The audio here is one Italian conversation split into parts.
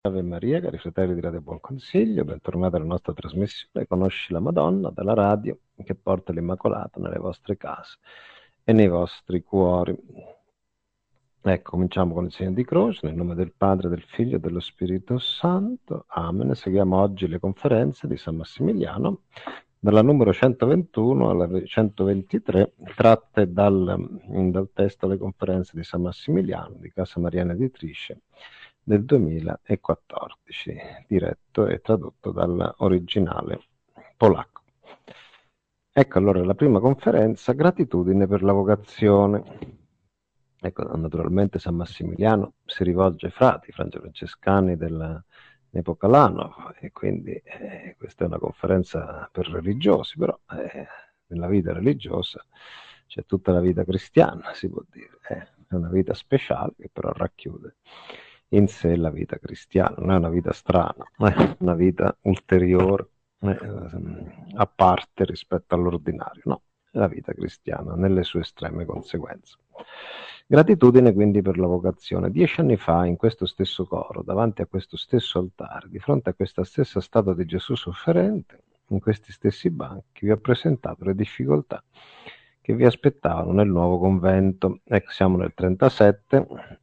Ave Maria, cari fratelli di Radio Buon Consiglio, bentornati alla nostra trasmissione Conosci la Madonna dalla radio che porta l'Immacolata nelle vostre case e nei vostri cuori. Ecco, cominciamo con il segno di croce, nel nome del Padre, del Figlio e dello Spirito Santo. Amen. Seguiamo oggi le conferenze di San Massimiliano, dalla numero 121 alla 123, tratte dal testo Le conferenze di San Massimiliano di Casa Mariana Editrice del 2014, diretto e tradotto dall'originale polacco. Ecco allora la prima conferenza, gratitudine per la vocazione. Ecco, naturalmente San Massimiliano si rivolge ai frati francescani dell'epoca Lanov, e quindi questa è una conferenza per religiosi, però nella vita religiosa c'è tutta la vita cristiana, si può dire, è una vita speciale che però racchiude in sé la vita cristiana, non è una vita strana, è una vita ulteriore, a parte rispetto all'ordinario, no, è la vita cristiana nelle sue estreme conseguenze. Gratitudine quindi per la vocazione. 10 anni fa, in questo stesso coro, davanti a questo stesso altare, di fronte a questa stessa statua di Gesù sofferente, in questi stessi banchi, vi ho presentato le difficoltà che vi aspettavano nel nuovo convento. Ecco, siamo nel 37,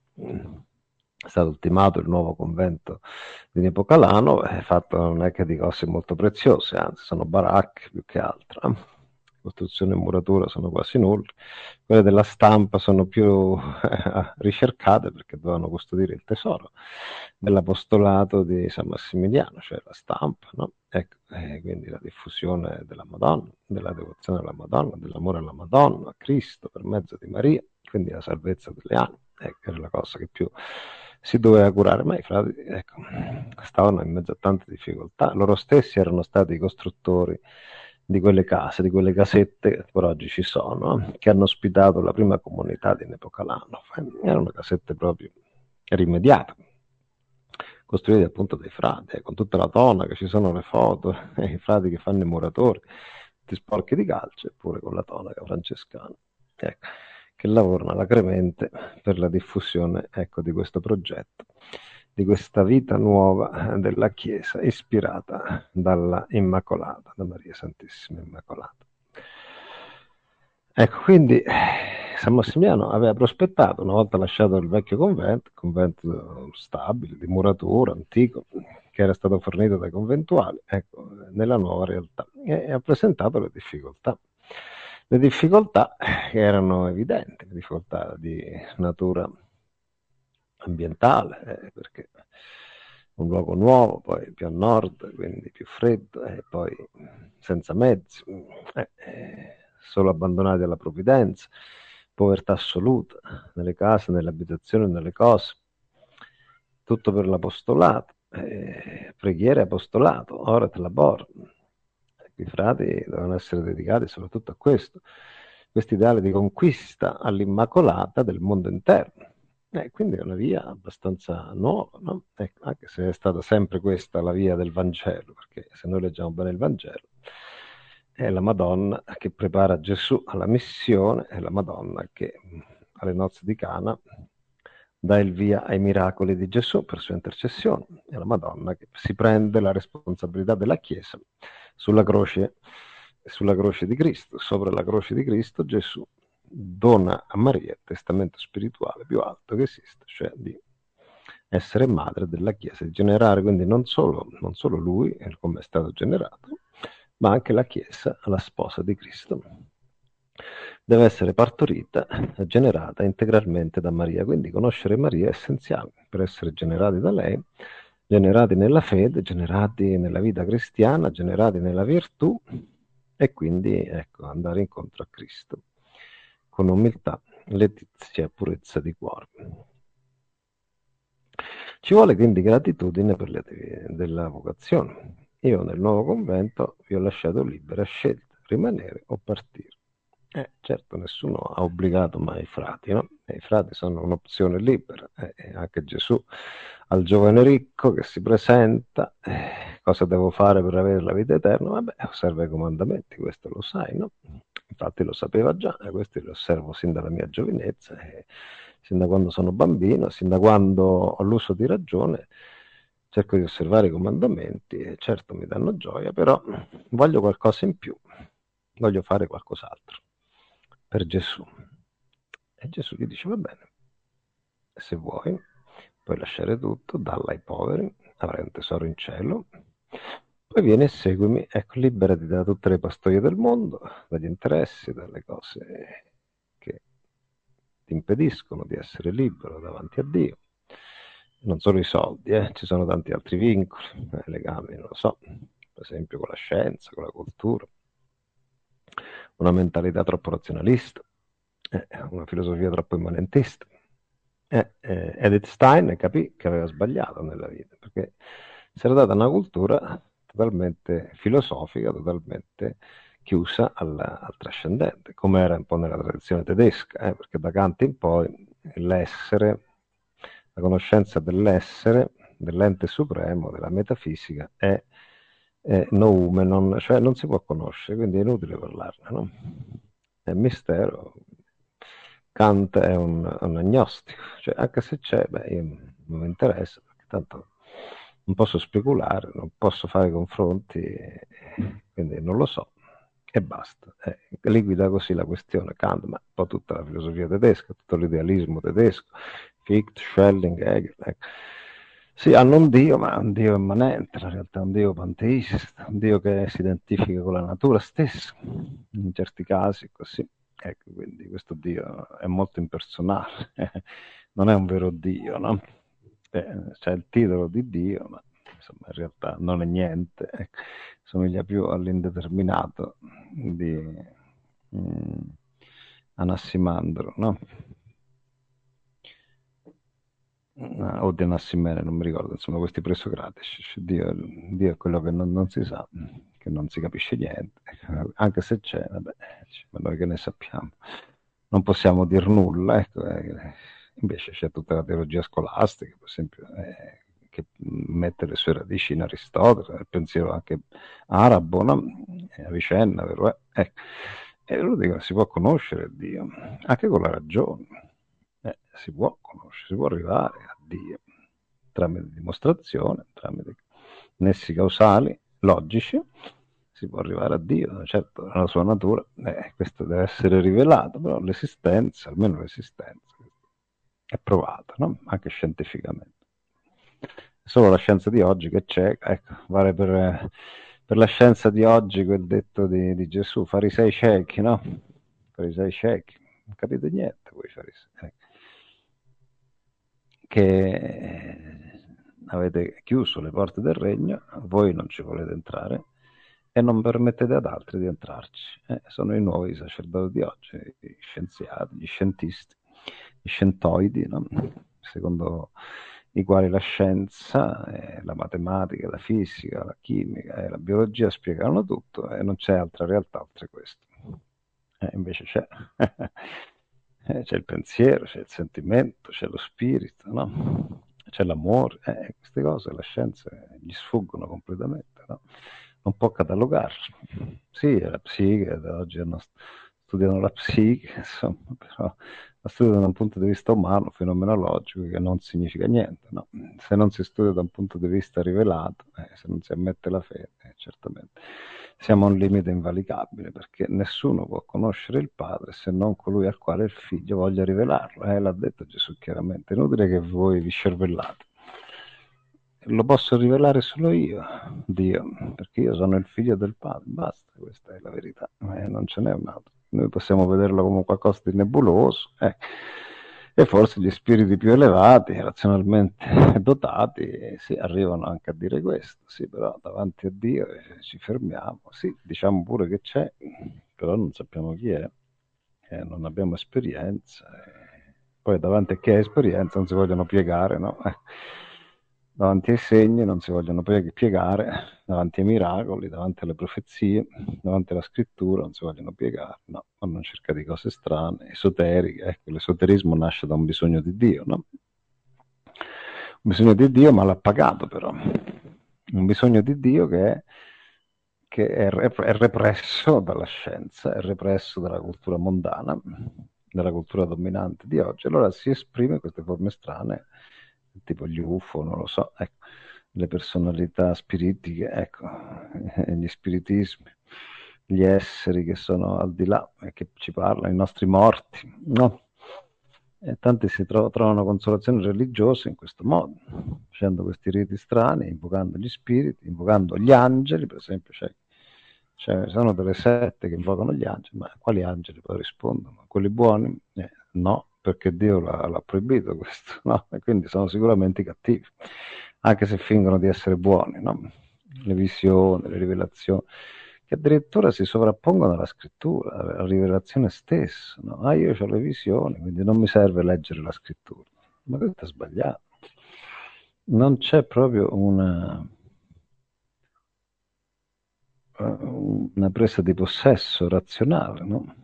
è stato ultimato il nuovo convento di Nepocalano, fatto non è che di cose molto preziose, anzi sono baracche più che altro. Costruzione e muratura sono quasi nulle, quelle della stampa sono più ricercate perché dovevano custodire il tesoro dell'apostolato di San Massimiliano, cioè la stampa, no? Ecco, quindi la diffusione della Madonna, della devozione alla Madonna, dell'amore alla Madonna, a Cristo per mezzo di Maria, quindi la salvezza delle anime, ecco, era la cosa che più si doveva curare, ma i frati ecco, stavano in mezzo a tante difficoltà, loro stessi erano stati i costruttori di quelle case, di quelle casette che per oggi ci sono, che hanno ospitato la prima comunità di Nepocalano. Erano casette proprio rimediate, costruite appunto dai frati, con tutta la tonaca, ci sono le foto, i frati che fanno i muratori, tutti sporchi di calce, eppure con la tonaca francescana, ecco, che lavorano alacremente per la diffusione, ecco, di questo progetto, di questa vita nuova della Chiesa, ispirata dalla Immacolata, da Maria Santissima Immacolata. Ecco, quindi San Massimiliano aveva prospettato, una volta lasciato il vecchio convento stabile, di muratura, antico, che era stato fornito dai conventuali, ecco, nella nuova realtà, e ha presentato le difficoltà. Le difficoltà che erano evidenti, le difficoltà di natura ambientale, perché un luogo nuovo, poi più a nord, quindi più freddo, e poi senza mezzi, solo abbandonati alla provvidenza, povertà assoluta nelle case, nelle abitazioni, nelle cose, tutto per l'apostolato, preghiera e apostolato, ora te labor. I frati devono essere dedicati soprattutto a questo ideale di conquista all'Immacolata del mondo interno. Quindi è una via abbastanza nuova, no? Anche se è stata sempre questa la via del Vangelo, perché se noi leggiamo bene il Vangelo, è la Madonna che prepara Gesù alla missione, è la Madonna che alle nozze di Cana dà il via ai miracoli di Gesù per sua intercessione, è la Madonna che si prende la responsabilità della Chiesa sulla croce di Cristo. Sopra la croce di Cristo Gesù dona a Maria il testamento spirituale più alto che esiste, cioè di essere madre della Chiesa, di generare quindi non solo lui, come è stato generato, ma anche la Chiesa, la sposa di Cristo. Deve essere partorita, generata integralmente da Maria, quindi conoscere Maria è essenziale per essere generati da lei, generati nella fede, generati nella vita cristiana, generati nella virtù, e quindi ecco, andare incontro a Cristo con umiltà, letizia e purezza di cuore. Ci vuole quindi gratitudine per della vocazione. Io nel nuovo convento vi ho lasciato libera scelta, rimanere o partire. Certo, nessuno ha obbligato mai i frati, no? I frati sono un'opzione libera, anche Gesù al giovane ricco che si presenta, cosa devo fare per avere la vita eterna? Vabbè, osserva i comandamenti, questo lo sai, no? Infatti lo sapeva già, e questi li osservo sin dalla mia giovinezza, sin da quando sono bambino, sin da quando ho l'uso di ragione, cerco di osservare i comandamenti e certo mi danno gioia, però voglio qualcosa in più, voglio fare qualcos'altro per Gesù. E Gesù gli dice, va bene, se vuoi, puoi lasciare tutto, dalla ai poveri, avrai un tesoro in cielo, poi vieni e seguimi, ecco, liberati da tutte le pastoie del mondo, dagli interessi, dalle cose che ti impediscono di essere libero davanti a Dio. Non solo i soldi, ci sono tanti altri vincoli, legami, non lo so, per esempio con la scienza, con la cultura, una mentalità troppo razionalista, una filosofia troppo immanentista. Edith Stein capì che aveva sbagliato nella vita, perché si era data una cultura totalmente filosofica, totalmente chiusa al trascendente, come era un po' nella tradizione tedesca, perché da Kant in poi l'essere, la conoscenza dell'essere, dell'ente supremo, della metafisica, è noumenon, cioè non si può conoscere, quindi è inutile parlarne, no? È mistero. Kant è un agnostico, cioè anche se c'è, beh, io non mi interessa, perché tanto non posso speculare, non posso fare confronti, quindi non lo so, e basta. Liquida così la questione Kant, ma un po' tutta la filosofia tedesca, tutto l'idealismo tedesco, Fichte, Schelling, Hegel, ecco. Sì, hanno un Dio, ma è un Dio immanente, in realtà è un Dio panteista, un Dio che si identifica con la natura stessa, in certi casi così. Ecco, quindi questo Dio è molto impersonale, non è un vero Dio, no? C'è il titolo di Dio, ma insomma in realtà non è niente, ecco. Somiglia più all'indeterminato di mm, Anassimandro, no? O di Anassimene, non mi ricordo, insomma questi presocratici, Dio è quello che non si sa, che non si capisce niente, anche se c'è, vabbè, ma noi che ne sappiamo, non possiamo dir nulla, ecco, invece c'è tutta la teologia scolastica, per esempio, che mette le sue radici in Aristotele, nel pensiero anche arabo, no? Avicenna, vero? Ecco. E loro dicono si può conoscere Dio, anche con la ragione. Si può conoscere, si può arrivare a Dio tramite dimostrazione, tramite nessi causali, logici, si può arrivare a Dio, certo, nella sua natura, questo deve essere rivelato, però l'esistenza, almeno l'esistenza, è provata, no? Anche scientificamente. È solo la scienza di oggi che c'è, ecco, vale per la scienza di oggi quel detto di Gesù, farisei ciechi, no? Farisei ciechi, non capite niente voi farisei. Che avete chiuso le porte del regno, voi non ci volete entrare e non permettete ad altri di entrarci. Sono i nuovi sacerdoti di oggi, gli scienziati, gli scientisti, gli scientoidi, no? Secondo i quali la scienza, la matematica, la fisica, la chimica e la biologia spiegano tutto e non c'è altra realtà oltre questo. Invece c'è. C'è il pensiero, c'è il sentimento, c'è lo spirito, no? C'è l'amore, queste cose la scienza gli sfuggono completamente, no? Non può catalogarle. Sì, la psiche, oggi studiano la psiche, insomma, però la studiano da un punto di vista umano, fenomenologico, che non significa niente, no? Se non si studia da un punto di vista rivelato, se non si ammette la fede, certamente siamo a un limite invalicabile, perché nessuno può conoscere il Padre se non colui al quale il Figlio voglia rivelarlo. L'ha detto Gesù chiaramente, è inutile che voi vi scervellate. Lo posso rivelare solo io, Dio, perché io sono il figlio del Padre, basta, questa è la verità, non ce n'è un altro. Noi possiamo vederlo come qualcosa di nebuloso, e forse gli spiriti più elevati, razionalmente dotati, sì, arrivano anche a dire questo, sì, però davanti a Dio ci fermiamo, sì, diciamo pure che c'è, però non sappiamo chi è, non abbiamo esperienza, poi davanti a chi ha esperienza non si vogliono piegare, no? Davanti ai segni non si vogliono piegare, davanti ai miracoli, davanti alle profezie, davanti alla scrittura non si vogliono piegare, no, vanno in cerca di cose strane, esoteriche, ecco, l'esoterismo nasce da un bisogno di Dio, no? Un bisogno di Dio ma l'ha pagato però, un bisogno di Dio che è represso dalla scienza, è represso dalla cultura mondana, dalla cultura dominante di oggi, allora si esprime in queste forme strane, tipo gli UFO, non lo so, ecco, le personalità spiritiche, ecco, gli spiritismi, gli esseri che sono al di là e che ci parlano, i nostri morti, no? E tanti si trovano consolazione religiosa in questo modo, facendo questi riti strani, invocando gli spiriti, invocando gli angeli, per esempio sono delle sette che invocano gli angeli, ma quali angeli poi rispondono? Quelli buoni? No, perché Dio l'ha proibito questo, no? E quindi sono sicuramente cattivi, anche se fingono di essere buoni, no? Le visioni, le rivelazioni, che addirittura si sovrappongono alla scrittura, alla rivelazione stessa, no? Ah, io ho le visioni, quindi non mi serve leggere la scrittura. Ma questo è sbagliato. Non c'è proprio una presa di possesso razionale, no?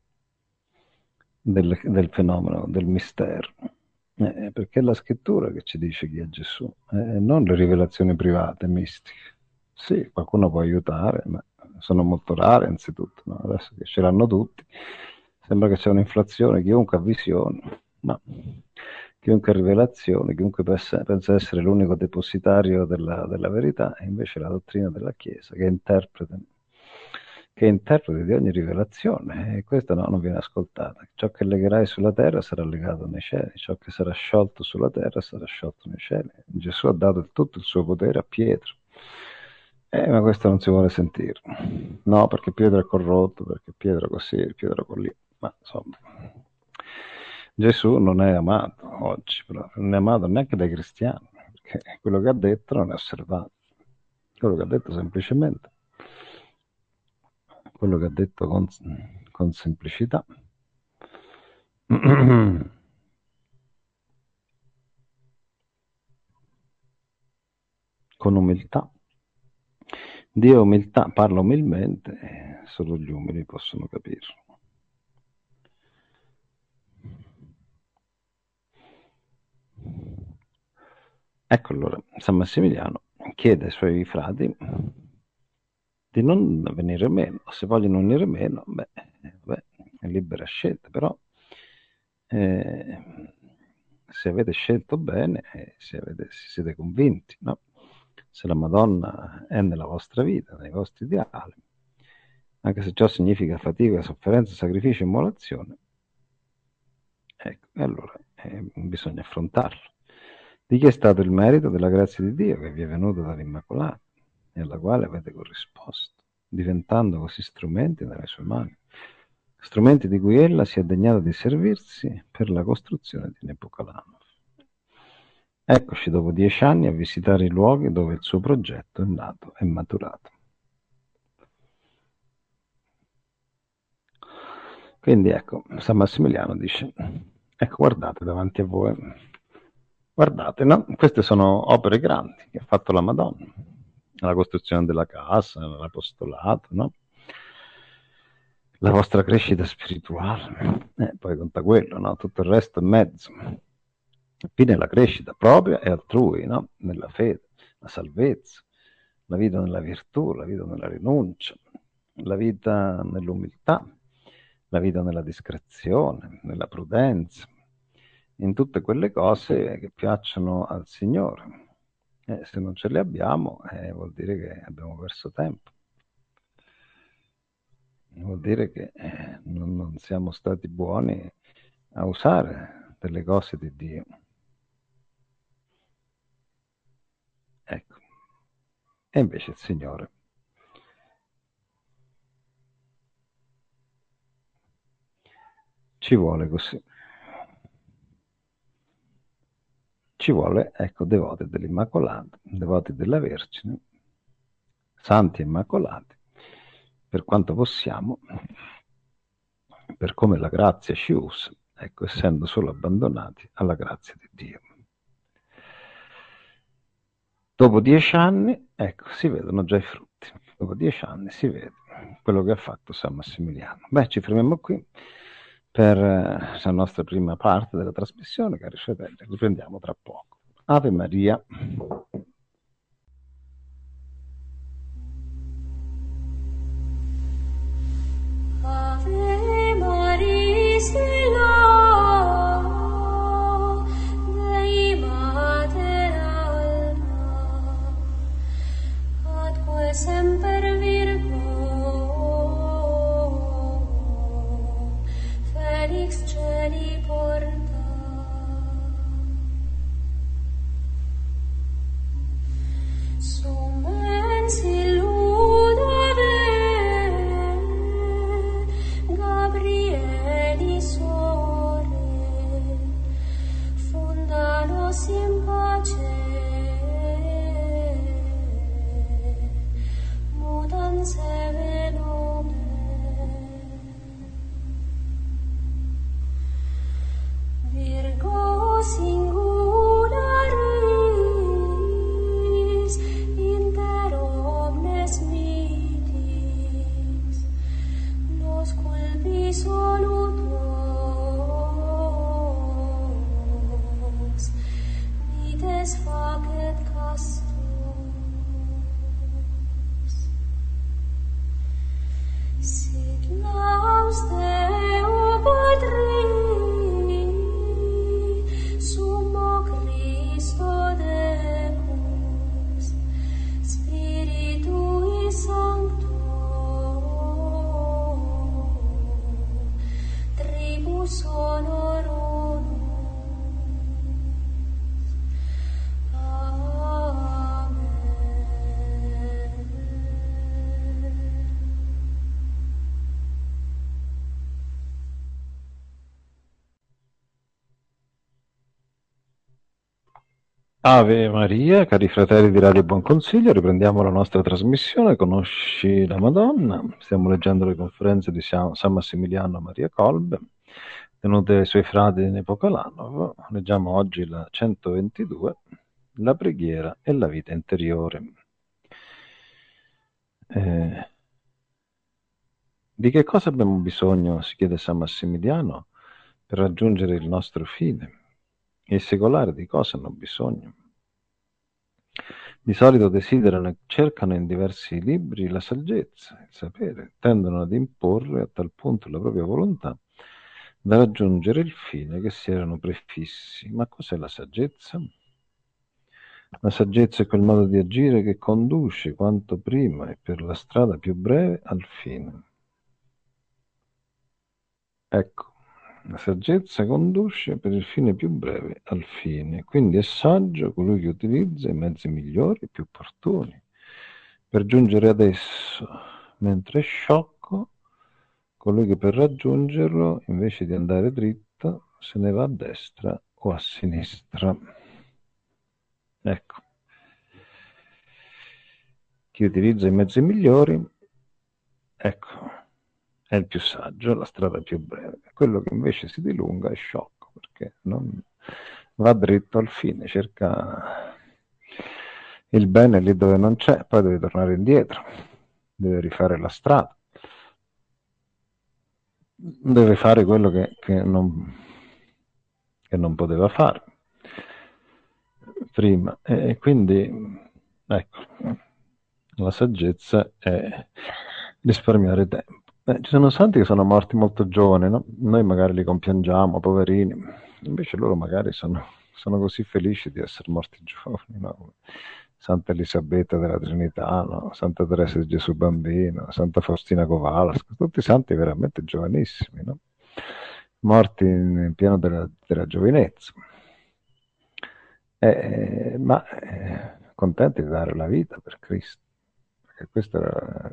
del fenomeno, del mistero. Perché è la scrittura che ci dice chi è Gesù, non le rivelazioni private, mistiche. Sì, qualcuno può aiutare, ma sono molto rare, anzitutto. No? Adesso che ce l'hanno tutti, sembra che c'è un'inflazione, chiunque ha visione, no. Chiunque ha rivelazione, chiunque pensa essere l'unico depositario della verità, e invece la dottrina della Chiesa che interprete di ogni rivelazione, e questa no, non viene ascoltata. Ciò che legherai sulla terra sarà legato nei cieli, ciò che sarà sciolto sulla terra sarà sciolto nei cieli. Gesù ha dato tutto il suo potere a Pietro, ma questo non si vuole sentire. No, perché Pietro è corrotto, perché Pietro così, Pietro così. Ma insomma, Gesù non è amato oggi, però non è amato neanche dai cristiani, perché quello che ha detto non è osservato. Quello che ha detto semplicemente, quello che ha detto con semplicità, con umiltà. Dio umiltà, parla umilmente, solo gli umili possono capirlo. Ecco allora, San Massimiliano chiede ai suoi frati di non venire meno. Se vogliono venire meno, beh, è libera scelta, però se avete scelto bene, se siete convinti, no? Se la Madonna è nella vostra vita, nei vostri ideali, anche se ciò significa fatica, sofferenza, sacrificio, immolazione, ecco, e allora bisogna affrontarlo. Di chi è stato il merito della grazia di Dio che vi è venuta dall'Immacolata e alla quale avete corrisposto, diventando così strumenti nelle sue mani, strumenti di cui ella si è degnata di servirsi per la costruzione di Nebuchadnezzar. Eccoci dopo 10 anni a visitare i luoghi dove il suo progetto è nato e maturato. Quindi ecco, San Massimiliano dice, ecco guardate davanti a voi, guardate, no? Queste sono opere grandi che ha fatto la Madonna, la costruzione della casa, l'apostolato, no? La vostra crescita spirituale, poi conta quello, no? Tutto il resto è mezzo. Fine la crescita propria e altrui, no? Nella fede, la salvezza, la vita nella virtù, la vita nella rinuncia, la vita nell'umiltà, la vita nella discrezione, nella prudenza, in tutte quelle cose che piacciono al Signore. Se non ce le abbiamo, vuol dire che abbiamo perso tempo. Vuol dire che non siamo stati buoni a usare delle cose di Dio. Ecco. E invece il Signore ci vuole così. Ci vuole, ecco, devoti dell'Immacolata, devoti della Vergine, santi e immacolati, per quanto possiamo, per come la grazia ci usa, ecco, essendo solo abbandonati alla grazia di Dio. Dopo 10 anni, ecco, si vedono già i frutti. Dopo 10 anni si vede quello che ha fatto San Massimiliano. Beh, ci fermiamo qui per la nostra prima parte della trasmissione, cari fratelli. Riprendiamo tra poco. Ave Maria. Ave Maria, Dei Mater Alma. semper Virgo, Felix celi porta. Sumens illudere Gabrieli sore, fundanos in pace, mutanse venome. Virgo singularis inter omnes mitis, nos culpi solutos, mites facet castos. Sit laus Deo Patri, Summo Christo Decus, Spiritui Sancto, Tribus honorum. Ave Maria, cari fratelli di Radio Buon Consiglio, riprendiamo la nostra trasmissione, Conosci la Madonna. Stiamo leggendo le conferenze di San Massimiliano Maria Kolbe, tenute ai suoi frati in epoca Lanov. Leggiamo oggi la 122, la preghiera e la vita interiore. Di che cosa abbiamo bisogno, si chiede San Massimiliano, per raggiungere il nostro fine? I secolari di cosa hanno bisogno? Di solito desiderano e cercano in diversi libri la saggezza, il sapere, tendono ad imporre a tal punto la propria volontà da raggiungere il fine che si erano prefissi. Ma cos'è la saggezza? La saggezza è quel modo di agire che conduce quanto prima e per la strada più breve al fine. Ecco. La saggezza conduce per il fine più breve al fine, quindi è saggio colui che utilizza i mezzi migliori e più opportuni per giungere ad esso, mentre è sciocco colui che per raggiungerlo, invece di andare dritto, se ne va a destra o a sinistra. Ecco. Chi utilizza i mezzi migliori, ecco, è il più saggio, la strada più breve. Quello che invece si dilunga è sciocco, perché non va dritto al fine, cerca il bene lì dove non c'è, poi deve tornare indietro, deve rifare la strada, deve fare quello che non poteva fare prima. E quindi, ecco, la saggezza è risparmiare tempo. Ci sono santi che sono morti molto giovani, no? Noi magari li compiangiamo, poverini, invece loro magari sono così felici di essere morti giovani, no? Santa Elisabetta della Trinità, no? Santa Teresa di Gesù Bambino, Santa Faustina Kowalska, tutti santi veramente giovanissimi, no? Morti in pieno della giovinezza, ma contenti di dare la vita per Cristo, perché questa era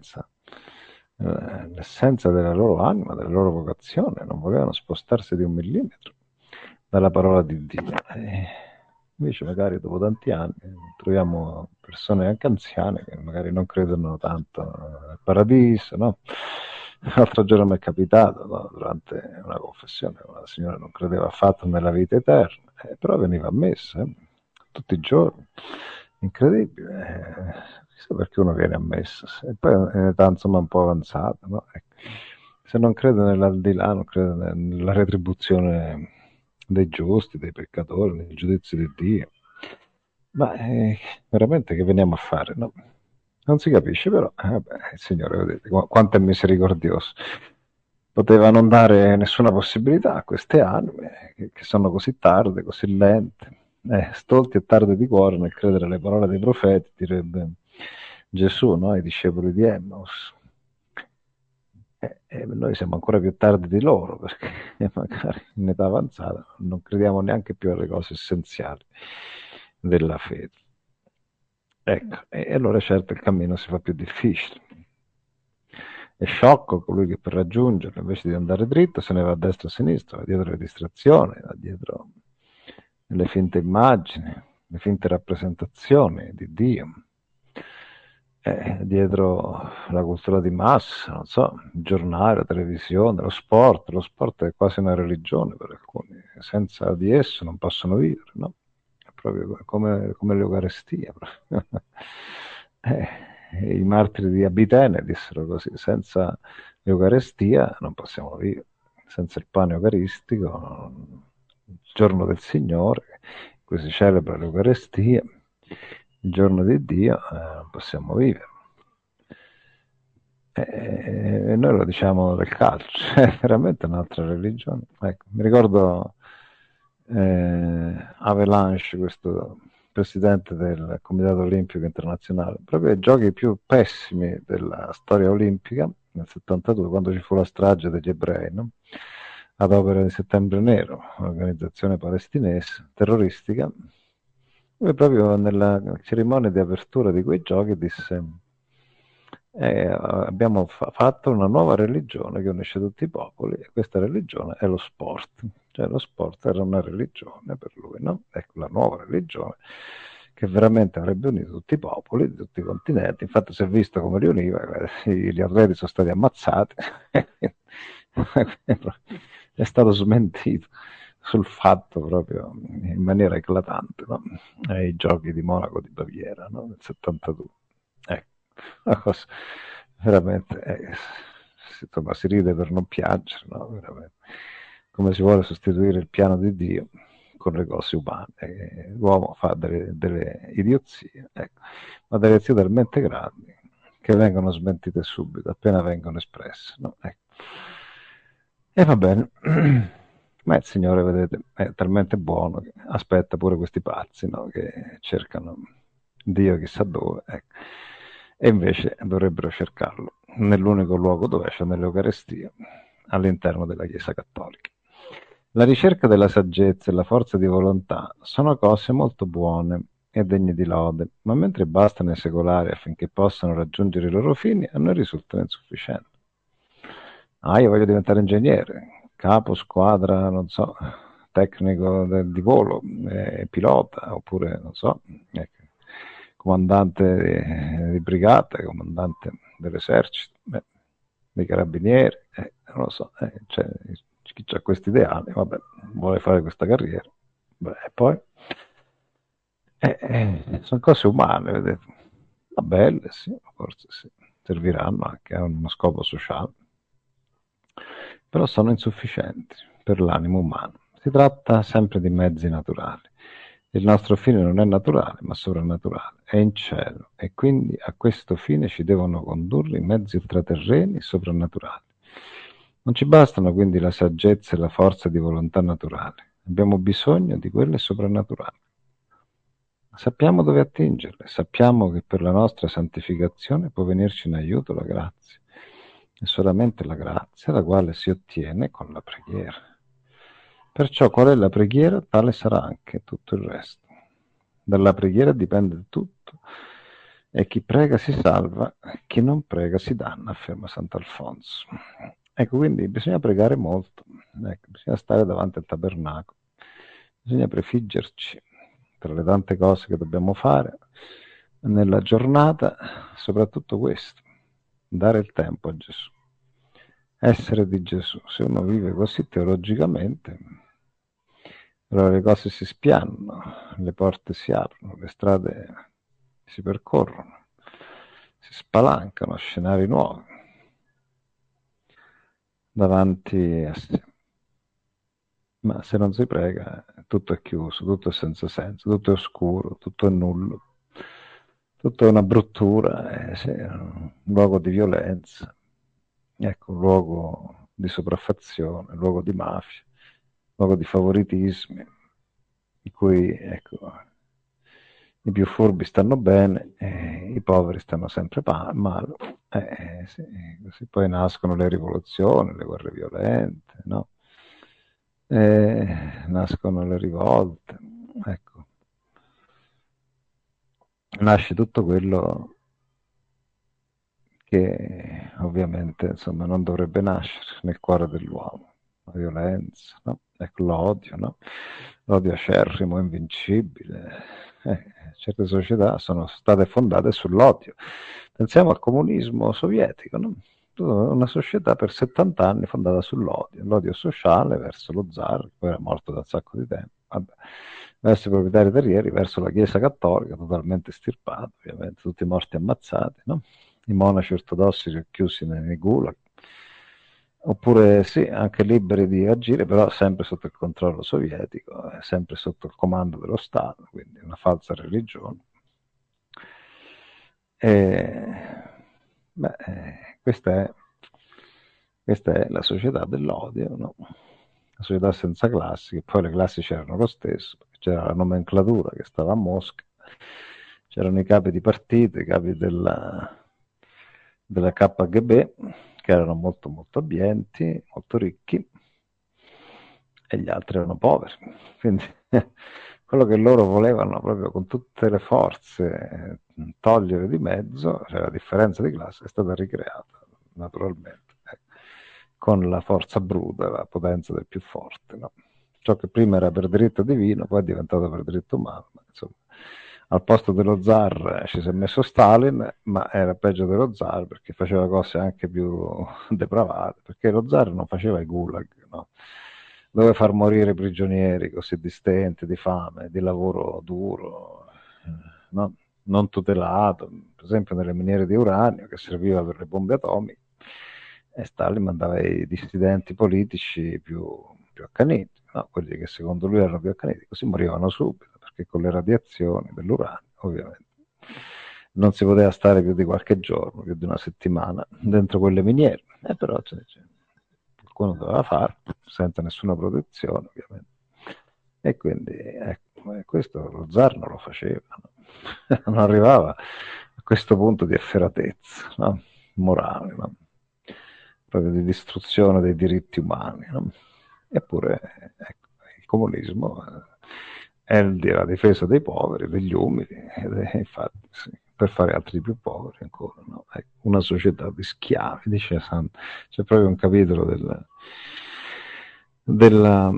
l'essenza della loro anima, della loro vocazione, non volevano spostarsi di un millimetro dalla parola di Dio. Invece magari dopo tanti anni troviamo persone anche anziane che magari non credono tanto al paradiso, no? L'altro giorno mi è capitato, no? Durante una confessione, la signora non credeva affatto nella vita eterna, però veniva a messa tutti i giorni, incredibile. Chissà perché uno viene a messa, e poi è un'età insomma un po' avanzata, no? Se non crede nell'aldilà, non crede nella retribuzione dei giusti, dei peccatori, nel giudizio di Dio, ma veramente che veniamo a fare, no? Non si capisce, però il Signore, vedete, quanto è misericordioso. Poteva non dare nessuna possibilità a queste anime che sono così tarde, così lente, stolti e tardi di cuore nel credere alle parole dei profeti, direbbe Gesù, no? I discepoli di Emmaus. E noi siamo ancora più tardi di loro, perché magari in età avanzata non crediamo neanche più alle cose essenziali della fede. Ecco, e allora certo il cammino si fa più difficile. È sciocco colui che per raggiungerlo, invece di andare dritto, se ne va a destra o a sinistra, va dietro le distrazioni, va dietro le finte immagini, le finte rappresentazioni di Dio, dietro la cultura di massa, non so, il giornale, la televisione, lo sport è quasi una religione per alcuni, senza di esso non possono vivere, no? È proprio come l'Eucarestia. I martiri di Abitene dissero così, senza l'Eucarestia non possiamo vivere, senza il pane eucaristico, il giorno del Signore, in cui si celebra l'Eucarestia, il giorno di Dio, non possiamo vivere. E noi lo diciamo del calcio, è veramente un'altra religione. Ecco, mi ricordo Avalanche, questo presidente del Comitato Olimpico Internazionale, proprio i giochi più pessimi della storia olimpica, nel 72, quando ci fu la strage degli ebrei, no? Ad opera di Settembre Nero, un'organizzazione palestinese terroristica. Lui proprio nella cerimonia di apertura di quei giochi disse: abbiamo fatto una nuova religione che unisce tutti i popoli, e questa religione è lo sport. Cioè lo sport era una religione per lui, no? Ecco, la nuova religione che veramente avrebbe unito tutti i popoli di tutti i continenti. Infatti si è visto come li univa, gli atleti sono stati ammazzati, è stato smentito sul fatto proprio in maniera eclatante, no? Ai giochi di Monaco di Baviera, no? Nel 72. Ecco, una cosa veramente, insomma, si ride per non piangere, no? Veramente. Come si vuole sostituire il piano di Dio con le cose umane. L'uomo fa delle idiozie, ecco, ma delle idiozie talmente grandi che vengono smentite subito, appena vengono espresse, no? Ecco. E va bene, ma il Signore, vedete, è talmente buono che aspetta pure questi pazzi, no? Che cercano Dio chissà dove, ecco. E invece dovrebbero cercarlo nell'unico luogo dove c'è, nell'Eucarestia, all'interno della Chiesa Cattolica. La ricerca della saggezza e la forza di volontà sono cose molto buone e degne di lode, ma mentre bastano ai secolari affinché possano raggiungere i loro fini, a noi risultano insufficienti. Io voglio diventare ingegnere, capo squadra, non so, tecnico di volo, pilota, oppure, non so, comandante di brigata, comandante dell'esercito, dei carabinieri, non lo so, cioè, chi ha questi ideali, vabbè, vuole fare questa carriera, e poi sono cose umane, vedete, ma belle, sì, forse sì, serviranno anche a uno scopo sociale, però sono insufficienti per l'animo umano. Si tratta sempre di mezzi naturali. Il nostro fine non è naturale, ma sovrannaturale, è in cielo, e quindi a questo fine ci devono condurre i mezzi ultraterreni e soprannaturali. Non ci bastano quindi la saggezza e la forza di volontà naturale, abbiamo bisogno di quelle soprannaturali. Sappiamo dove attingerle, sappiamo che per la nostra santificazione può venirci in aiuto la grazia. È solamente la grazia la quale si ottiene con la preghiera. Perciò qual è la preghiera, tale sarà anche tutto il resto. Dalla preghiera dipende tutto, e chi prega si salva, chi non prega si danna, afferma Sant'Alfonso. Ecco, quindi bisogna pregare molto, ecco, bisogna stare davanti al tabernacolo, bisogna prefiggerci tra le tante cose che dobbiamo fare nella giornata, soprattutto questo, dare il tempo a Gesù, essere di Gesù. Se uno vive così teologicamente, allora le cose si spianano, le porte si aprono, le strade si percorrono, si spalancano scenari nuovi davanti a sé. Ma se non si prega, tutto è chiuso, tutto è senza senso, tutto è oscuro, tutto è nullo, tutto è una bruttura, sì, un luogo di violenza, ecco, un luogo di sopraffazione, un luogo di mafia, un luogo di favoritismi, in cui, ecco, i più furbi stanno bene, i poveri stanno sempre male, sì, così poi nascono le rivoluzioni, le guerre violente, no? Nascono le rivolte, ecco. Nasce tutto quello che ovviamente insomma, non dovrebbe nascere nel cuore dell'uomo, la violenza, no? Ecco, l'odio, no? L'odio acerrimo, invincibile. Certe società sono state fondate sull'odio. Pensiamo al comunismo sovietico, no? Una società per 70 anni fondata sull'odio, l'odio sociale verso lo zar, che poi era morto da un sacco di tempo, vabbè, verso i proprietari terrieri, verso la Chiesa cattolica, totalmente estirpata, ovviamente, tutti morti ammazzati, no? I monaci ortodossi chiusi nei gulag, oppure sì, anche liberi di agire, però sempre sotto il controllo sovietico, sempre sotto il comando dello Stato, quindi una falsa religione. Beh, questa è la società dell'odio, no? La società senza classi, che poi le classi c'erano lo stesso, c'era la nomenclatura che stava a Mosca, c'erano i capi di partito, i capi della KGB, che erano molto molto abbienti, molto ricchi, e gli altri erano poveri. Quindi quello che loro volevano proprio con tutte le forze togliere di mezzo, cioè la differenza di classe, è stata ricreata naturalmente, con la forza bruta, la potenza del più forte. No? Ciò che prima era per diritto divino, poi è diventato per diritto umano. Ma, insomma, al posto dello zar ci si è messo Stalin, ma era peggio dello zar perché faceva cose anche più depravate, perché lo zar non faceva i gulag, no? Dove far morire i prigionieri così distenti di fame, di lavoro duro, no? Non tutelato, per esempio nelle miniere di uranio che serviva per le bombe atomiche, e Stalin mandava i dissidenti politici più accaniti, no? Quelli che secondo lui erano più accaniti, così morivano subito, perché con le radiazioni dell'uranio, ovviamente, non si poteva stare più di qualche giorno, più di una settimana, dentro quelle miniere, però qualcuno doveva farlo, senza nessuna protezione, ovviamente. E quindi, ecco, questo lo zar non lo faceva, no? Non arrivava a questo punto di efferatezza, no? Morale, no? Proprio di distruzione dei diritti umani, no? Eppure, ecco, il comunismo è la difesa dei poveri, degli umili, ed è infatti sì, per fare altri più poveri ancora, no? Ecco, una società di schiavi, dice Sand. C'è proprio un capitolo della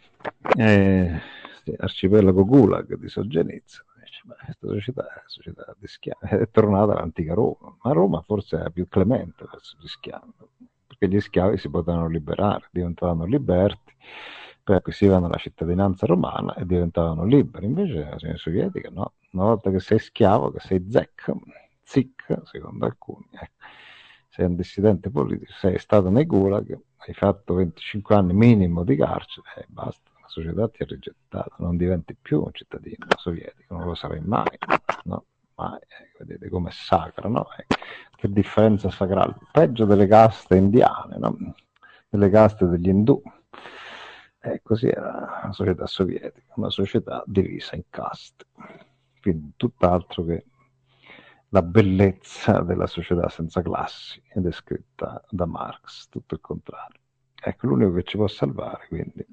arcipelago Gulag di Solzhenitsyn. Ma questa società è una società di schiavi, è tornata all'antica Roma, ma Roma forse era più clemente verso gli schiavi, perché gli schiavi si potevano liberare, diventavano liberti, poi acquisivano la cittadinanza romana e diventavano liberi. Invece l'Unione Sovietica no, una volta che sei schiavo, che sei zic, secondo alcuni, sei un dissidente politico, sei stato nei gulag, hai fatto 25 anni minimo di carcere e basta. La società ti ha rigettato, non diventi più un cittadino sovietico, non lo sarai mai, no? Mai, vedete com'è sacra, no? Che differenza sacrale, peggio delle caste indiane, no? Delle caste degli indù. E così era la società sovietica, una società divisa in caste, quindi tutt'altro che la bellezza della società senza classi, è descritta da Marx, tutto il contrario. Ecco, l'unico che ci può salvare, quindi,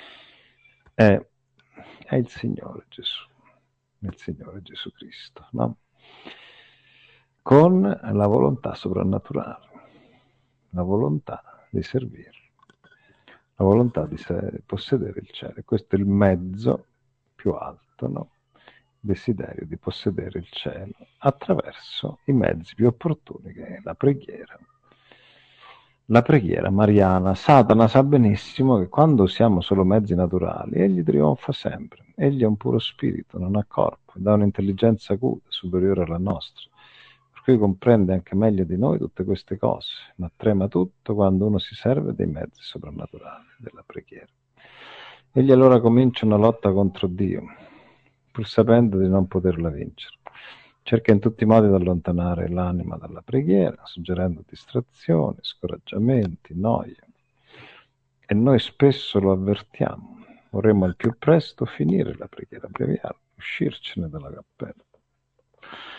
è il Signore Gesù, il Signore Gesù Cristo, no? Con la volontà soprannaturale, la volontà di servire, la volontà di possedere il cielo. Questo è il mezzo più alto, no? Il desiderio di possedere il cielo attraverso i mezzi più opportuni, che è la preghiera. La preghiera mariana. Satana sa benissimo che quando usiamo solo mezzi naturali, egli trionfa sempre. Egli è un puro spirito, non ha corpo, dà un'intelligenza acuta, superiore alla nostra, per cui comprende anche meglio di noi tutte queste cose, ma trema tutto quando uno si serve dei mezzi soprannaturali della preghiera. Egli allora comincia una lotta contro Dio, pur sapendo di non poterla vincere. Cerca in tutti i modi di allontanare l'anima dalla preghiera, suggerendo distrazioni, scoraggiamenti, noie. E noi spesso lo avvertiamo. Vorremmo al più presto finire la preghiera, abbreviarla, uscircene dalla cappella.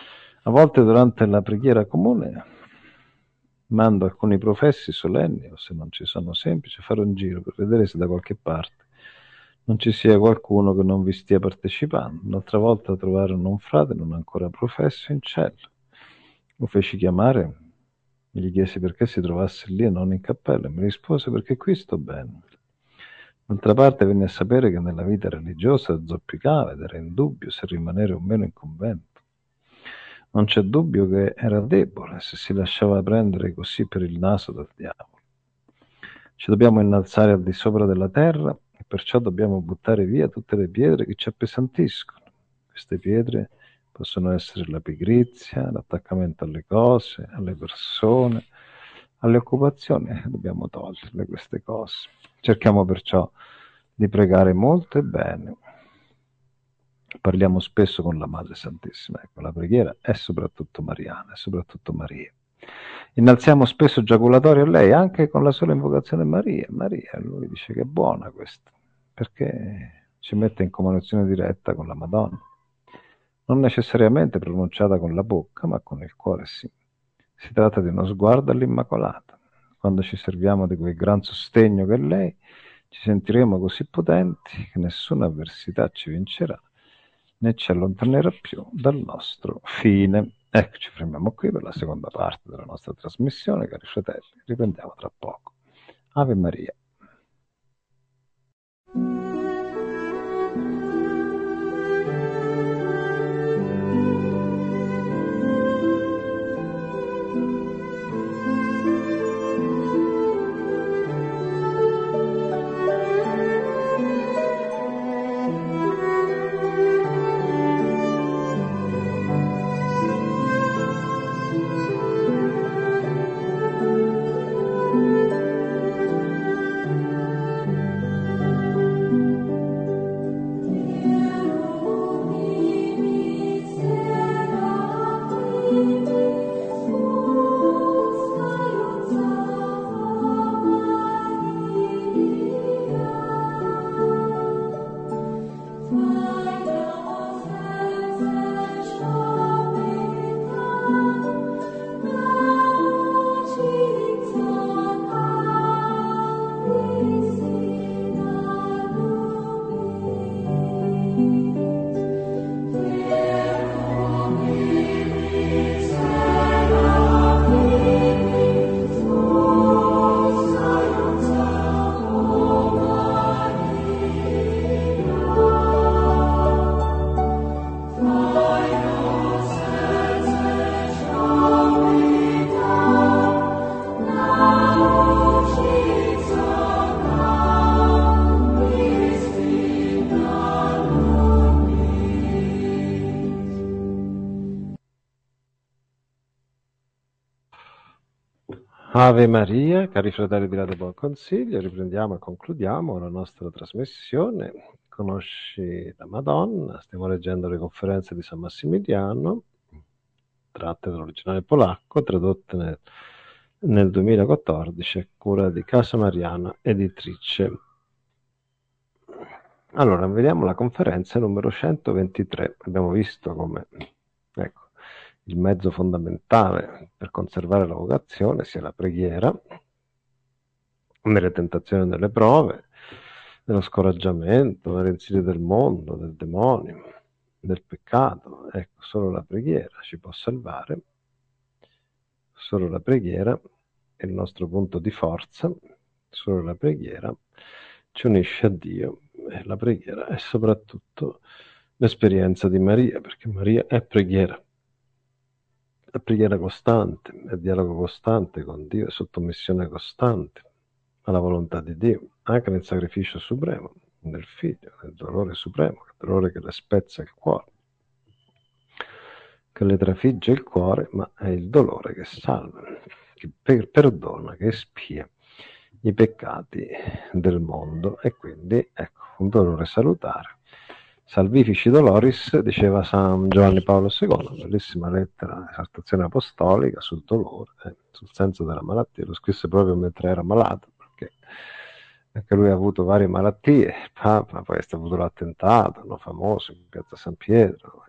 A volte durante la preghiera comune mando alcuni professi solenni, o se non ci sono semplici, a fare un giro per vedere se da qualche parte non ci sia qualcuno che non vi stia partecipando. Un'altra volta trovarono un frate non ancora professo in cella. Lo feci chiamare, gli chiesi perché si trovasse lì e non in cappella, e mi rispose perché qui sto bene. D'altra parte venne a sapere che nella vita religiosa zoppicava ed era in dubbio se rimanere o meno in convento. Non c'è dubbio che era debole se si lasciava prendere così per il naso dal diavolo. Ci dobbiamo innalzare al di sopra della terra e perciò dobbiamo buttare via tutte le pietre che ci appesantiscono. Queste pietre possono essere la pigrizia, l'attaccamento alle cose, alle persone, alle occupazioni. Dobbiamo toglierle queste cose. Cerchiamo perciò di pregare molto e bene. Parliamo spesso con la Madre Santissima. Ecco, la preghiera è soprattutto mariana, è soprattutto Maria. Innalziamo spesso giaculatorio a lei, anche con la sola invocazione Maria. Maria, lui dice che è buona questa, perché ci mette in comunicazione diretta con la Madonna. Non necessariamente pronunciata con la bocca, ma con il cuore sì. Si tratta di uno sguardo all'Immacolata. Quando ci serviamo di quel gran sostegno che è lei, ci sentiremo così potenti che nessuna avversità ci vincerà, né ci allontanerà più dal nostro fine. Ecco, ci fermiamo qui per la seconda parte della nostra trasmissione, cari fratelli. Riprendiamo tra poco. Ave Maria. Ave Maria, cari fratelli di Radio Buon Consiglio, riprendiamo e concludiamo la nostra trasmissione. Conosci la Madonna, stiamo leggendo le conferenze di San Massimiliano, tratte dall'originale polacco, tradotte nel 2014 a cura di Casa Mariana Editrice. Allora, vediamo la conferenza numero 123. Abbiamo visto come, ecco, il mezzo fondamentale per conservare la vocazione sia la preghiera, nelle tentazioni delle prove, nello scoraggiamento, nelle insidie del mondo, del demonio, del peccato. Ecco, solo la preghiera ci può salvare, solo la preghiera è il nostro punto di forza, solo la preghiera ci unisce a Dio. E la preghiera è soprattutto l'esperienza di Maria, perché Maria è preghiera. È preghiera costante, è dialogo costante con Dio, è sottomissione costante alla volontà di Dio, anche nel sacrificio supremo, nel Figlio, nel dolore supremo, il dolore che le spezza il cuore, che le trafigge il cuore, ma è il dolore che salva, che perdona, che espia i peccati del mondo, e quindi ecco un dolore salutare. Salvifici doloris, diceva San Giovanni Paolo II, bellissima lettera, esortazione apostolica sul dolore, sul senso della malattia. Lo scrisse proprio mentre era malato, perché anche lui ha avuto varie malattie. Il Papa poi è stato avuto l'attentato, no, famoso, in piazza San Pietro,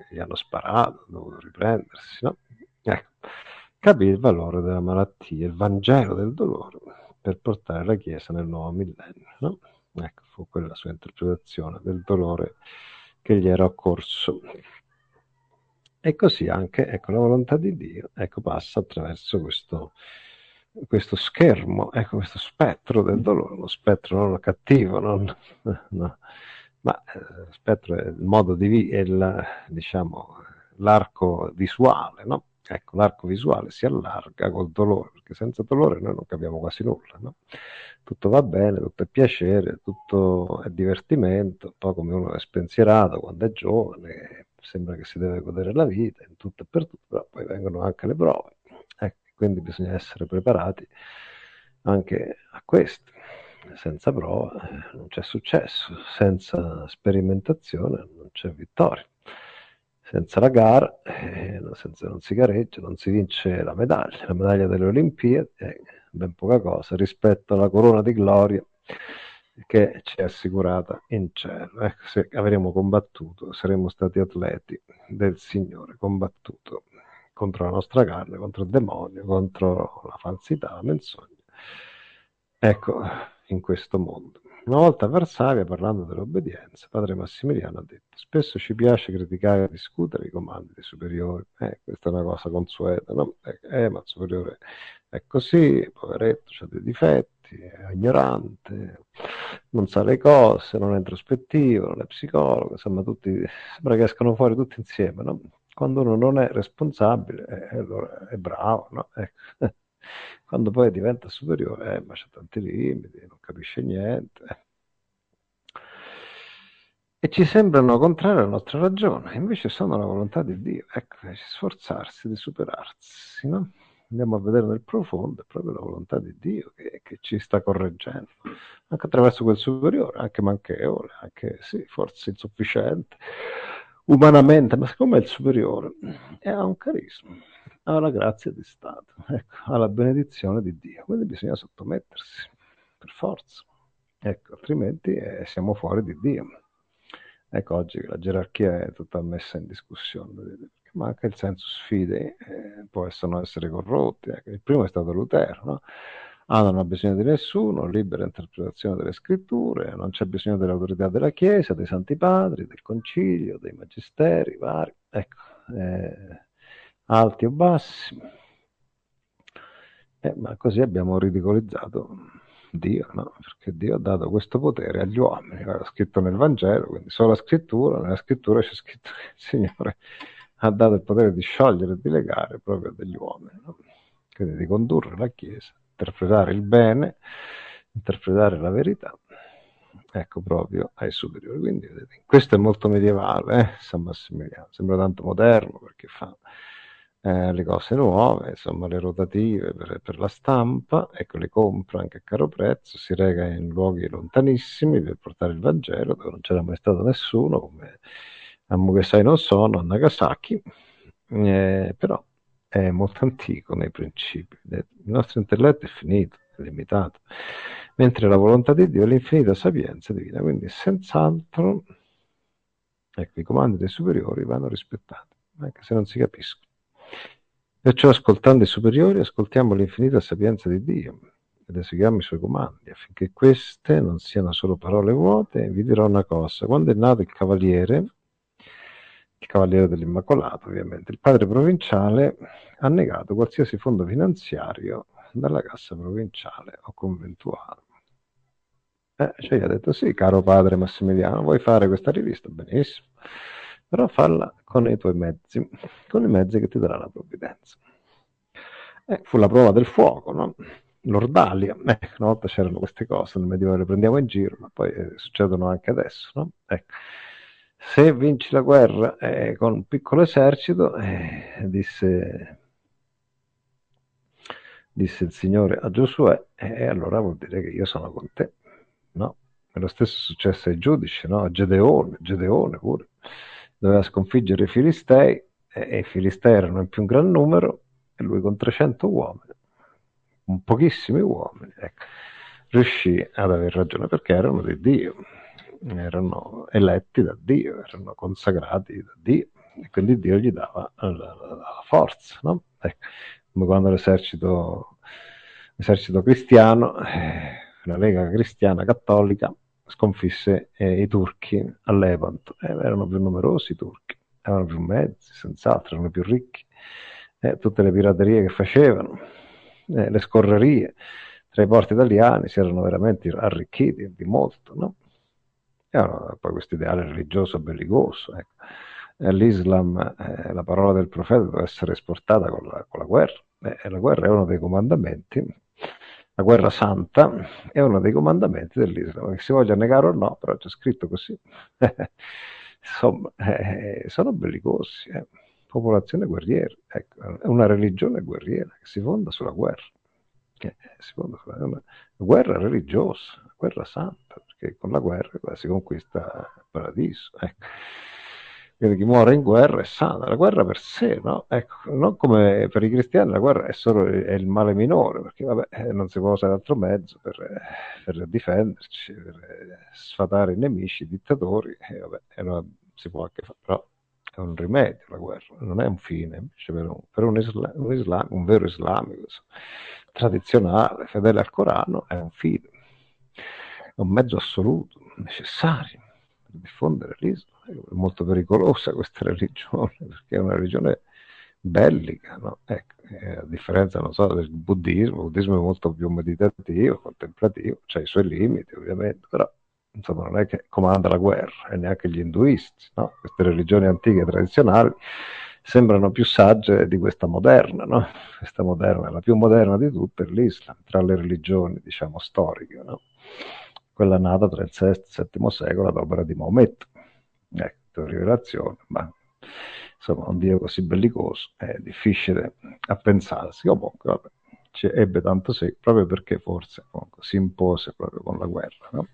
gli hanno sparato, hanno dovuto riprendersi, no? Ecco, capì il valore della malattia, il Vangelo del dolore, per portare la Chiesa nel nuovo millennio, no? Ecco, fu quella sua interpretazione del dolore che gli era occorso. E così anche, ecco, la volontà di Dio, ecco, passa attraverso questo schermo, ecco, questo spettro del dolore, uno spettro non cattivo, no, ma spettro è il modo è diciamo, l'arco visuale, no? Ecco, l'arco visuale si allarga col dolore, perché senza dolore noi non capiamo quasi nulla, no? Tutto va bene, tutto è piacere, tutto è divertimento, un po' come uno è spensierato quando è giovane, sembra che si deve godere la vita, in tutto e per tutto, però poi vengono anche le prove, quindi bisogna essere preparati anche a questo. Senza prova non c'è successo, senza sperimentazione non c'è vittoria. Senza la gara, non si gareggia, non si vince la medaglia delle Olimpiadi è ben poca cosa rispetto alla corona di gloria che ci è assicurata in cielo. Ecco, se avremo combattuto, saremmo stati atleti del Signore, combattuto contro la nostra carne, contro il demonio, contro la falsità, la menzogna. Ecco, in questo mondo. Una volta a Varsavia, parlando dell'obbedienza, padre Massimiliano ha detto: spesso ci piace criticare e discutere i comandi dei superiori. Questa è una cosa consueta, no? Ma il superiore è così, poveretto, ha dei difetti, è ignorante, non sa le cose, non è introspettivo, non è psicologo, insomma, sembra che escano fuori tutti insieme, no? Quando uno non è responsabile, allora è bravo, no? Ecco. Quando poi diventa superiore, ma c'ha tanti limiti, non capisce niente. E ci sembrano contrarie alla nostra ragione, invece sono la volontà di Dio. Ecco, sforzarsi di superarsi, no? Andiamo a vedere nel profondo, è proprio la volontà di Dio che ci sta correggendo, anche attraverso quel superiore, anche manchevole, anche sì, forse insufficiente, umanamente, ma siccome è il superiore, ha un carisma, ha la grazia di Stato, ecco, ha la benedizione di Dio, quindi bisogna sottomettersi, per forza, ecco, altrimenti siamo fuori di Dio. Ecco, oggi la gerarchia è tutta messa in discussione, ma anche il senso sfide possono essere corrotti. Ecco. Il primo è stato Lutero, no? Non ha bisogno di nessuno, libera interpretazione delle scritture, non c'è bisogno dell'autorità della Chiesa, dei Santi Padri, del Concilio, dei Magisteri vari, ecco, alti o bassi. Ma così abbiamo ridicolizzato Dio, no? Perché Dio ha dato questo potere agli uomini, era scritto nel Vangelo, quindi sola scrittura, nella scrittura c'è scritto che il Signore ha dato il potere di sciogliere e di legare proprio degli uomini, no? Quindi di condurre la Chiesa, interpretare il bene, interpretare la verità, ecco, proprio ai superiori. Quindi vedete, questo è molto medievale, San Massimiliano, sembra tanto moderno perché fa le cose nuove, insomma le rotative per la stampa, ecco, le compra anche a caro prezzo, si reca in luoghi lontanissimi per portare il Vangelo, dove non c'era mai stato nessuno, come a Mugesai non sono, a Nagasaki, però è molto antico nei principi. Il nostro intelletto è finito, è limitato, mentre la volontà di Dio è l'infinita sapienza divina, quindi senz'altro, ecco, i comandi dei superiori vanno rispettati, anche se non si capiscono. Perciò, ascoltando i superiori, ascoltiamo l'infinita sapienza di Dio ed eseguiamo i suoi comandi, affinché queste non siano solo parole vuote. Vi dirò una cosa: quando è nato il cavaliere dell'Immacolato, ovviamente, il padre provinciale ha negato qualsiasi fondo finanziario dalla cassa provinciale o conventuale. Cioè gli ha detto: sì, caro padre Massimiliano, vuoi fare questa rivista? Benissimo, però falla con i tuoi mezzi, con i mezzi che ti darà la provvidenza. Fu la prova del fuoco, no? L'ordalia, una volta c'erano queste cose, nel Medioevo le prendiamo in giro, ma poi succedono anche adesso, no? Ecco. Se vinci la guerra con un piccolo esercito, disse il Signore a Giosuè, allora vuol dire che io sono con te, no? E lo stesso successe ai giudici, no? A Gedeone pure, doveva sconfiggere i Filistei, e i Filistei erano in più un gran numero, e lui con 300 uomini, con pochissimi uomini, ecco, riuscì ad aver ragione, perché erano di Dio, erano eletti da Dio, erano consacrati da Dio, e quindi Dio gli dava la forza, no? Ecco, come quando l'esercito cristiano, la Lega Cristiana Cattolica, sconfisse i turchi a Lepanto. Erano più numerosi i turchi, avevano più mezzi, senz'altro, erano più ricchi. Tutte le piraterie che facevano, le scorrerie tra i porti italiani si erano veramente arricchiti di molto, no? Poi questo ideale religioso bellicoso, ecco. L'Islam, la parola del profeta deve essere esportata con la guerra, e la guerra è uno dei comandamenti, la guerra santa è uno dei comandamenti dell'Islam, che si voglia negare o no, però c'è scritto così. Insomma, sono bellicosi, popolazione guerriera, ecco, è una religione guerriera che si fonda sulla guerra, si fonda sulla una guerra religiosa, una guerra santa, perché con la guerra si conquista il paradiso, ecco. Quindi chi muore in guerra è santo, la guerra per sé, no? Ecco, non come per i cristiani la guerra è il male minore, perché vabbè, non si può usare altro mezzo per difenderci, per sfatare i nemici, i dittatori, e vabbè, si può anche fare, però è un rimedio la guerra, non è un fine, invece per un vero islamico tradizionale, fedele al Corano, è un fine, è un mezzo assoluto, necessario per diffondere l'Islam. È molto pericolosa questa religione, perché è una religione bellica, no? Ecco, a differenza, non so, del buddismo. Il buddismo è molto più meditativo, contemplativo, c'ha i suoi limiti ovviamente, però insomma non è che comanda la guerra, e neanche gli induisti, no? Queste religioni antiche tradizionali sembrano più sagge di questa moderna, no? Questa moderna, la più moderna di tutte è l'Islam, tra le religioni, diciamo, storiche, no? Quella nata tra il VI e il VII secolo ad opera di Maometto. Ecco, rivelazione, ma insomma un Dio così bellicoso è difficile a pensarsi. Comunque, vabbè, ci ebbe tanto seguito, proprio perché forse comunque, si impose proprio con la guerra, no?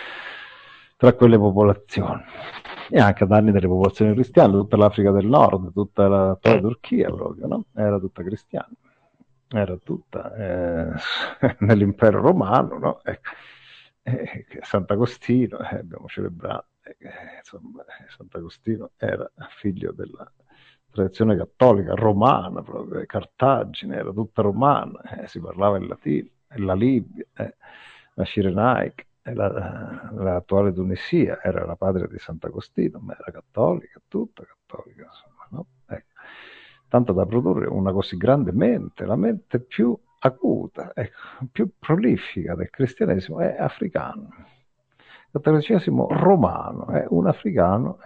Tra quelle popolazioni, e anche a danni delle popolazioni cristiane, tutta l'Africa del Nord, tutta la Turchia proprio, no? Era tutta cristiana, era tutta nell'impero romano, no? Ecco. Sant'Agostino, abbiamo celebrato, insomma, Sant'Agostino era figlio della tradizione cattolica romana, proprio Cartagine era tutta romana, si parlava il latino, la Libia, la Cirenaica, l'attuale Tunisia era la patria di Sant'Agostino, ma era cattolica, tutta cattolica, insomma, no? Ecco. Tanto da produrre una così grande mente, la mente più acuta, ecco, più prolifica del cristianesimo è africano. Il cattolicesimo romano è un africano,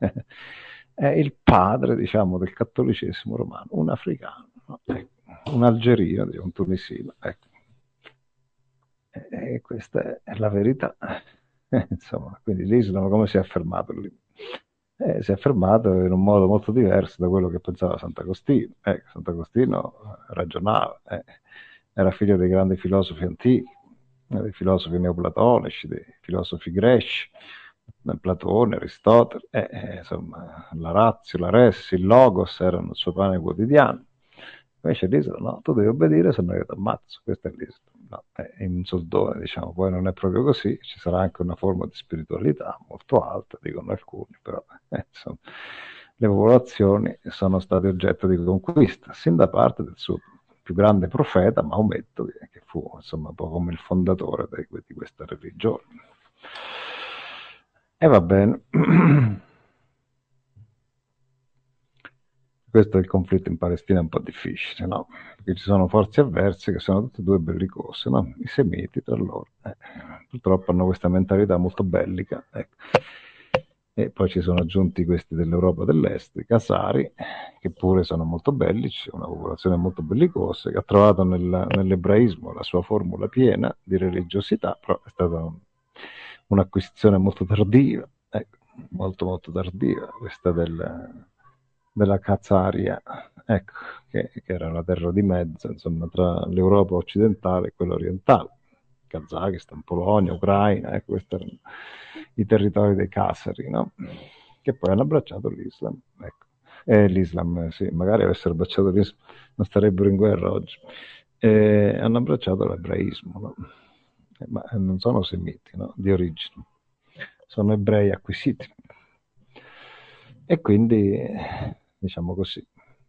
è il padre, diciamo, del cattolicesimo romano, un africano, no? Ecco, un algerino, diciamo, un tunisino, ecco. E questa è la verità. Insomma, quindi l'Islam come si è affermato lì? Si è affermato in un modo molto diverso da quello che pensava Sant'Agostino. Sant'Agostino ragionava, era figlio dei grandi filosofi antichi, dei filosofi neoplatonici, dei filosofi greci, Platone, Aristotele, insomma, la ratio, la res, il logos erano il suo pane quotidiano. Invece l'Islam, no, tu devi obbedire, se no io ti ammazzo, questo è l'Islam. No, è in soldone, diciamo, poi non è proprio così, ci sarà anche una forma di spiritualità molto alta, dicono alcuni, però insomma, le popolazioni sono state oggetto di conquista, sin da parte del suo più grande profeta, Maometto, che fu insomma un po' come il fondatore di questa religione. E va bene. Questo è il conflitto in Palestina, è un po' difficile, no? Perché ci sono forze avverse che sono tutte e due bellicose, no? I semiti tra loro. Purtroppo hanno questa mentalità molto bellica, ecco. E poi ci sono aggiunti questi dell'Europa dell'Est, i Khazari, che pure sono molto bellici, una popolazione molto bellicosa, che ha trovato nell'ebraismo la sua formula piena di religiosità, però è stata un'acquisizione molto tardiva, ecco, molto molto tardiva, questa della Khazaria, ecco, che era una terra di mezzo, insomma, tra l'Europa occidentale e quella orientale, Kazakistan, Polonia, Ucraina, ecco, questi erano i territori dei Khazari, no? Che poi hanno abbracciato l'Islam, ecco. E l'Islam, sì, magari avessero abbracciato l'Islam non starebbero in guerra oggi. Hanno abbracciato l'ebraismo, no? Ma non sono semiti, no? Di origine, sono ebrei acquisiti. e quindi, diciamo così,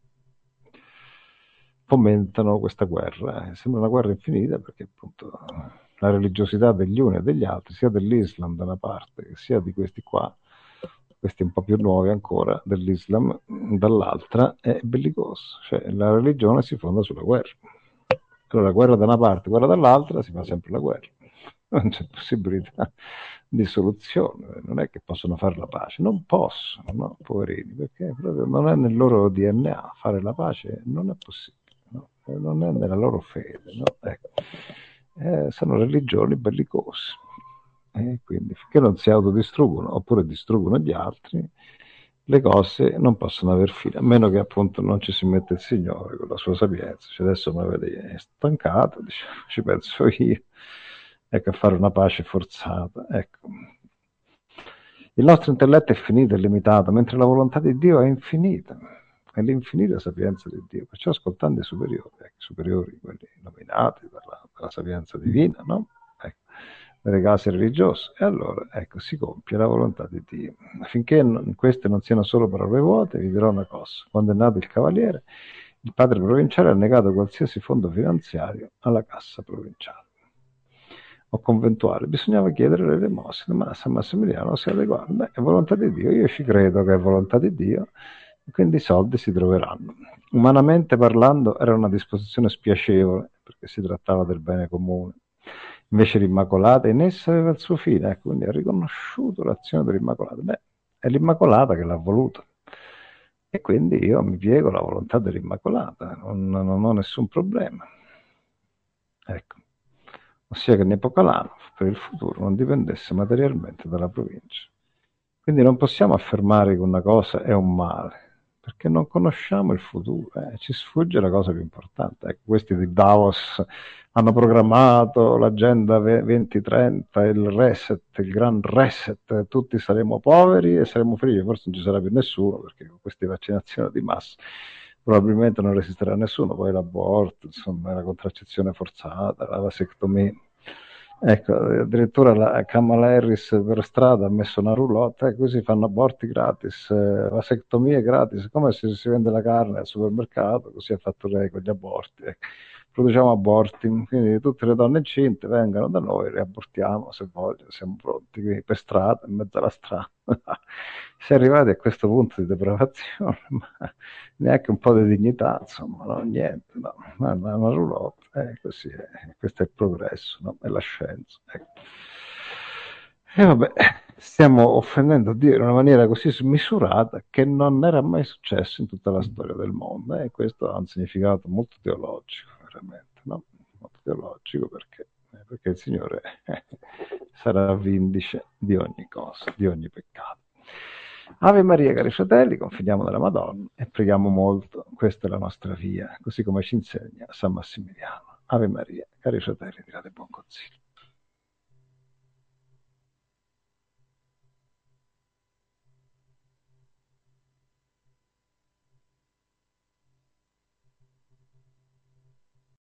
fomentano questa guerra. Sembra una guerra infinita perché appunto la religiosità degli uni e degli altri, sia dell'Islam da una parte, sia di questi qua, questi un po' più nuovi ancora, dell'Islam dall'altra, è bellicoso. Cioè la religione si fonda sulla guerra. Allora, guerra da una parte, guerra dall'altra, si fa sempre la guerra. Non c'è possibilità di soluzione, non è che possono fare la pace, non possono, no, poverini, perché proprio non è nel loro DNA fare la pace, non è possibile, no? Non è nella loro fede, no? Ecco. Sono religioni bellicose, quindi finché non si autodistruggono oppure distruggono gli altri, le cose non possono aver fine, a meno che appunto non ci si mette il Signore con la sua sapienza. Cioè, adesso mi vede stancato, diciamo, ci penso io, ecco, a fare una pace forzata. Ecco. Il nostro intelletto è finito, è limitato, mentre la volontà di Dio è infinita, è l'infinita sapienza di Dio, perciò ascoltando i superiori, quelli nominati dalla sapienza divina, no? Ecco, nelle case religiose, e allora ecco, si compie la volontà di Dio. Affinché queste non siano solo parole vuote, vi dirò una cosa: quando è nato il Cavaliere, il padre provinciale ha negato qualsiasi fondo finanziario alla cassa provinciale o conventuale, bisognava chiedere l'elemosina, ma San Massimiliano si adeguava. Beh, è volontà di Dio, io ci credo che è volontà di Dio, e quindi i soldi si troveranno. Umanamente parlando era una disposizione spiacevole, perché si trattava del bene comune. Invece l'Immacolata in essa aveva il suo fine, ecco, quindi ha riconosciuto l'azione dell'Immacolata. Beh, è l'Immacolata che l'ha voluto. E quindi io mi piego alla volontà dell'Immacolata, non ho nessun problema. Ecco. Ossia che Nepocalano per il futuro non dipendesse materialmente dalla provincia. Quindi non possiamo affermare che una cosa è un male, perché non conosciamo il futuro, ci sfugge la cosa più importante. Ecco, questi di Davos hanno programmato l'agenda 2030, il reset, il gran reset, tutti saremo poveri e saremo felici, forse non ci sarà più nessuno, perché con queste vaccinazioni di massa probabilmente non resisterà nessuno, poi l'aborto, insomma, la contraccezione forzata, la vasectomia. Ecco, addirittura la Kamala Harris per strada ha messo una roulotte, e così fanno aborti gratis, vasectomie gratis, come se si vende la carne al supermercato, così ha fatto lei con gli aborti. Ecco. Produciamo aborti, quindi tutte le donne incinte vengano da noi, le abortiamo se vogliono, siamo pronti, quindi per strada, in mezzo alla strada. Si è arrivati a questo punto di depravazione, ma neanche un po' di dignità, insomma, no? Niente, no? Una roulotte, così è. Questo è il progresso, no? È la scienza. Ecco. E vabbè, stiamo offendendo Dio in una maniera così smisurata che non era mai successo in tutta la storia del mondo, e questo ha un significato molto teologico, veramente, no? Molto teologico perché il Signore sarà vindice di ogni cosa, di ogni peccato. Ave Maria, cari fratelli, confidiamo nella Madonna e preghiamo molto. Questa è la nostra via, così come ci insegna San Massimiliano. Ave Maria, cari fratelli, tirate buon consiglio.